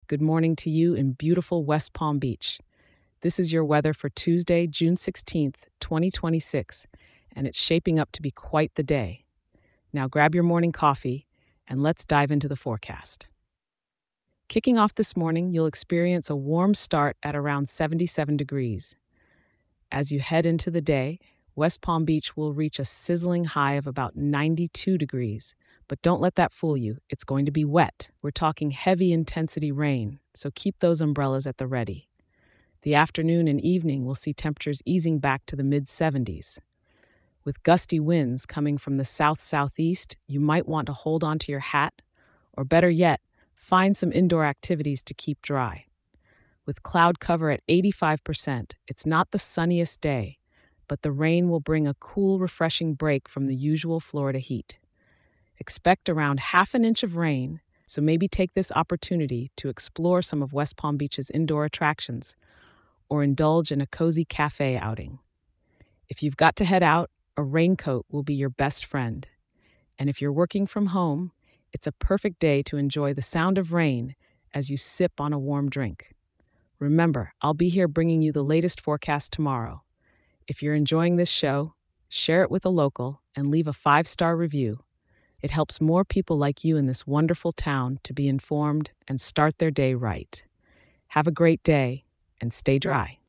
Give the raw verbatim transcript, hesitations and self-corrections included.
Good morning to you in beautiful West Palm Beach. This is your weather for Tuesday, June sixteenth, twenty twenty-six, and it's shaping up to be quite the day. Now grab your morning coffee and let's dive into the forecast. Kicking off this morning, you'll experience a warm start at around seventy-seven degrees. As you head into the day, West Palm Beach will reach a sizzling high of about ninety-two degrees. But don't let that fool you. It's going to be wet. We're talking heavy intensity rain, so keep those umbrellas at the ready. The afternoon and evening will see temperatures easing back to the mid seventies. With gusty winds coming from the south-southeast, you might want to hold onto your hat, or better yet, find some indoor activities to keep dry. With cloud cover at eighty-five percent, it's not the sunniest day, but the rain will bring a cool, refreshing break from the usual Florida heat. Expect around half an inch of rain, so maybe take this opportunity to explore some of West Palm Beach's indoor attractions or indulge in a cozy cafe outing. If you've got to head out, a raincoat will be your best friend. And if you're working from home, it's a perfect day to enjoy the sound of rain as you sip on a warm drink. Remember, I'll be here bringing you the latest forecast tomorrow. If you're enjoying this show, share it with a local and leave a five-star review. It helps more people like you in this wonderful town to be informed and start their day right. Have a great day and stay dry.